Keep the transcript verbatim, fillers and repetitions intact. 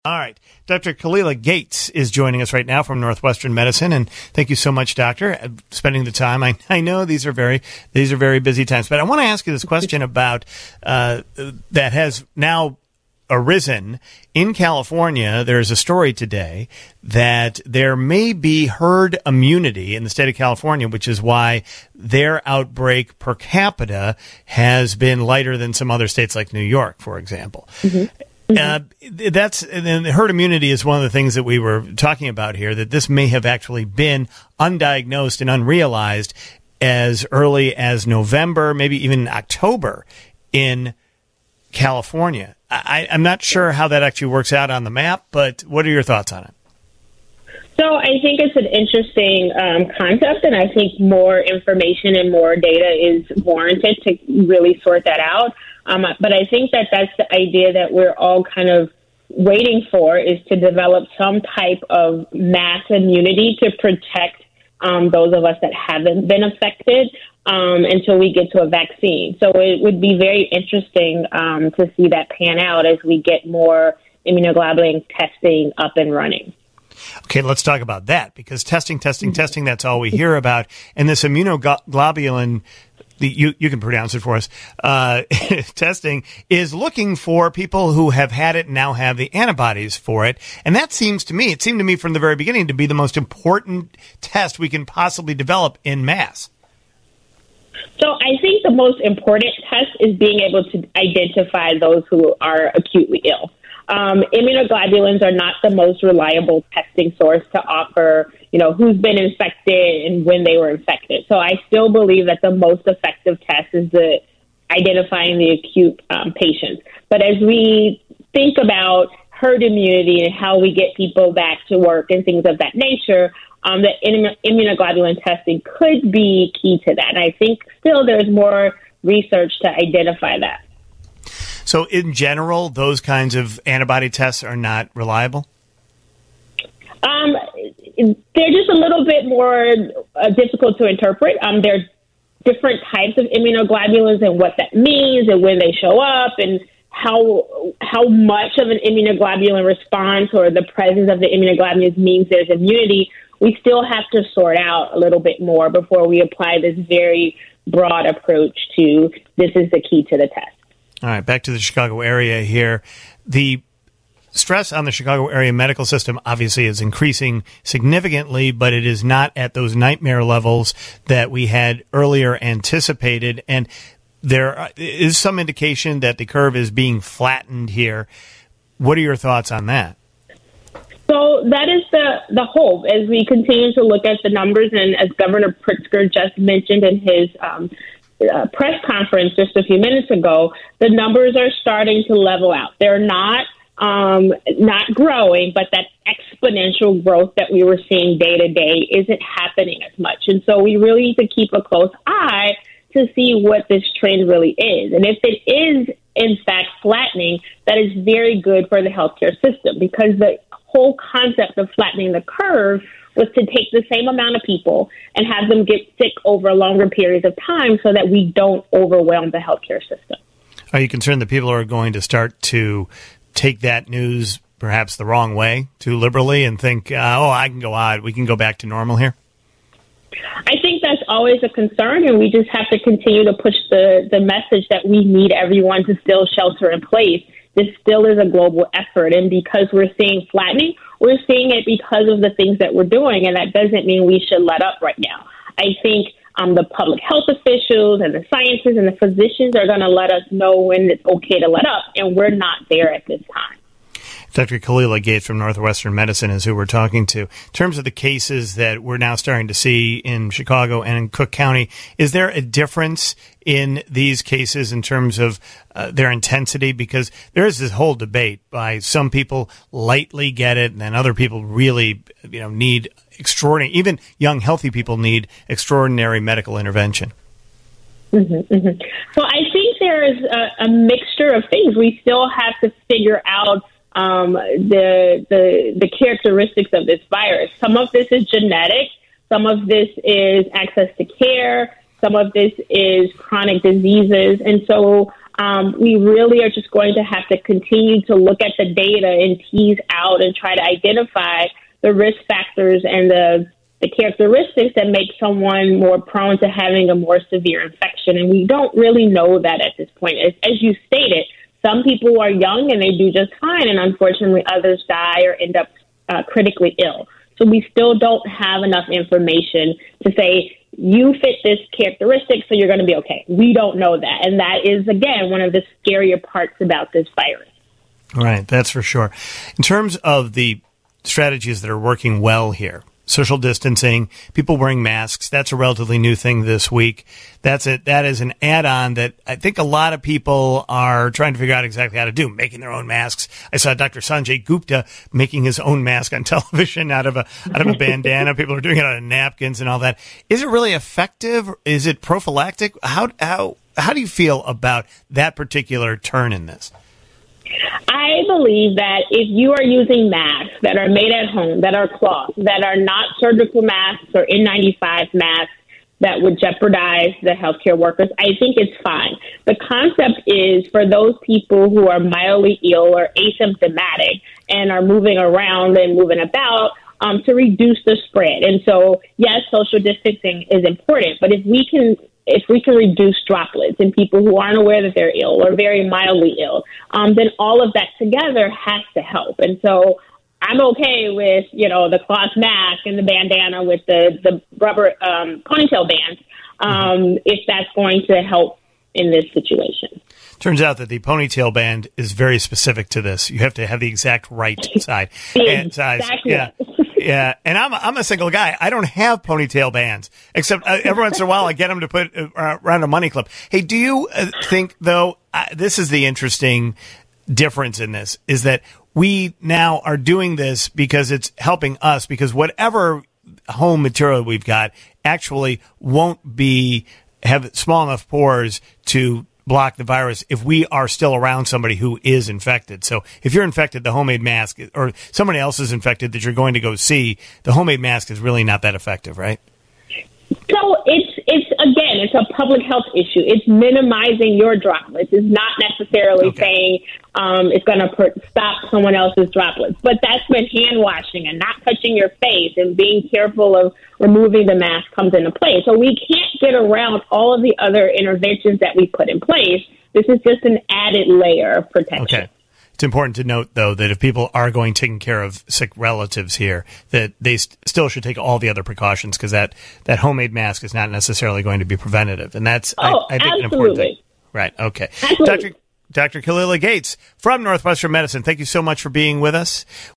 All right. Doctor Kalila Gates is joining us right now from Northwestern Medicine. And thank you so much, Doctor, uh, spending the time. I, I know these are very these are very busy times, but I want to ask you this question about uh, that has now arisen in California. There's a story today that there may be herd immunity in the state of California, which is why their outbreak per capita has been lighter than some other states like New York, for example. Mm-hmm. Uh, that's and herd immunity is one of the things that we were talking about here, that this may have actually been undiagnosed and unrealized as early as November, maybe even October in California. I, I'm not sure how that actually works out on the map, but what are your thoughts on it? So I think it's an interesting um, concept, and I think more information and more data is warranted to really sort that out. Um, but I think that that's the idea that we're all kind of waiting for, is to develop some type of mass immunity to protect um, those of us that haven't been affected um, until we get to a vaccine. So it would be very interesting um, to see that pan out as we get more immunoglobulin testing up and running. Okay, let's talk about that, because testing, testing, testing, that's all we hear about. And this immunoglobulin, the, you, you can pronounce it for us, uh, testing is looking for people who have had it and now have the antibodies for it. And that seems to me, it seemed to me from the very beginning to be the most important test we can possibly develop in mass. So I think the most important test is being able to identify those who are acutely ill. Um, immunoglobulins are not the most reliable testing source to offer, you know, who's been infected and when they were infected. So I still believe that the most effective test is the identifying the acute um, patients. But as we think about herd immunity and how we get people back to work and things of that nature, um, the immun- immunoglobulin testing could be key to that. And I think still there's more research to identify that. So in general, those kinds of antibody tests are not reliable? Um, they're just a little bit more uh, difficult to interpret. Um, there are different types of immunoglobulins and what that means and when they show up and how how much of an immunoglobulin response or the presence of the immunoglobulins means there's immunity. We still have to sort out a little bit more before we apply this very broad approach to this is the key to the test. All right, back to the Chicago area here. The stress on the Chicago area medical system obviously is increasing significantly, but it is not at those nightmare levels that we had earlier anticipated. And there is some indication that the curve is being flattened here. What are your thoughts on that? So that is the, the hope as we continue to look at the numbers. And as Governor Pritzker just mentioned in his um, uh, press conference just a few minutes ago, the numbers are starting to level out. They're not um, not growing, but that exponential growth that we were seeing day to day isn't happening as much. And so we really need to keep a close eye to see what this trend really is. And if it is, in fact, flattening, that is very good for the healthcare system, because the whole concept of flattening the curve was to take the same amount of people and have them get sick over longer periods of time so that we don't overwhelm the healthcare system. Are you concerned that people are going to start to take that news perhaps the wrong way, too liberally, and think, uh, oh, I can go out, we can go back to normal here? I think that's always a concern, and we just have to continue to push the, the message that we need everyone to still shelter in place. This still is a global effort, and because we're seeing flattening, we're seeing it because of the things that we're doing, and that doesn't mean we should let up right now. I think um, the public health officials and the scientists and the physicians are going to let us know when it's okay to let up, and we're not there at this time. Doctor Kalila Gates from Northwestern Medicine is who we're talking to. In terms of the cases that we're now starting to see in Chicago and in Cook County, is there a difference in these cases in terms of uh, their intensity? Because there is this whole debate by some people lightly get it, and then other people really, you know, need extraordinary, even young, healthy people need extraordinary medical intervention. Mm-hmm, mm-hmm. So I think there is a, a mixture of things. We still have to figure out Um, the the the characteristics of this virus. Some of this is genetic. Some of this is access to care. Some of this is chronic diseases. And so Um, we really are just going to have to continue to look at the data and tease out and try to identify the risk factors and the the characteristics that make someone more prone to having a more severe infection. And we don't really know that at this point. As, as you stated, some people are young and they do just fine, and unfortunately others die or end up uh, critically ill. So we still don't have enough information to say, you fit this characteristic, so you're going to be okay. We don't know that. And that is, again, one of the scarier parts about this virus. Right, that's for sure. In terms of the strategies that are working well here, social distancing, people wearing masks, that's a relatively new thing this week. That's it. That is an add-on that I think a lot of people are trying to figure out exactly how to do, making their own masks. I saw Doctor Sanjay Gupta making his own mask on television out of a out of a bandana. People are doing it out of napkins and all that. Is it really effective? Is it prophylactic? How how how do you feel about that particular turn in this? I believe that if you are using masks that are made at home, that are cloth, that are not surgical masks or N ninety-five masks that would jeopardize the healthcare workers, I think it's fine. The concept is for those people who are mildly ill or asymptomatic and are moving around and moving about, um, to reduce the spread. And so, yes, social distancing is important, but if we can if we can reduce droplets in people who aren't aware that they're ill or very mildly ill, um, then all of that together has to help. And so I'm okay with, you know, the cloth mask and the bandana with the, the rubber um, ponytail bands, um, if that's going to help in this situation. Turns out that the ponytail band is very specific to this. You have to have the exact right side and size. Exactly. Yeah. Yeah, and I'm I'm a single guy. I don't have ponytail bands, except uh, every once in a while I get them to put uh, around a money clip. Hey, do you uh, think, though, uh, this is the interesting difference in this, is that we now are doing this because it's helping us, because whatever home material we've got actually won't be have small enough pores to block the virus if we are still around somebody who is infected. So if you're infected, the homemade mask, or somebody else is infected that you're going to go see, the homemade mask is really not that effective, right? So it's, it's again, it's a public health issue. It's minimizing your droplets. It's not necessarily okay. saying um, it's going to per- stop someone else's droplets. But that's when hand washing and not touching your face and being careful of removing the mask comes into play. So we can't get around all of the other interventions that we put in place. This is just an added layer of protection. Okay. It's important to note, though, that if people are going taking care of sick relatives here, that they st- still should take all the other precautions, because that, that homemade mask is not necessarily going to be preventative. And that's, oh, I, I think, absolutely. an important thing. Right. Okay. Absolutely. Doctor Doctor Kalila Gates from Northwestern Medicine, thank you so much for being with us.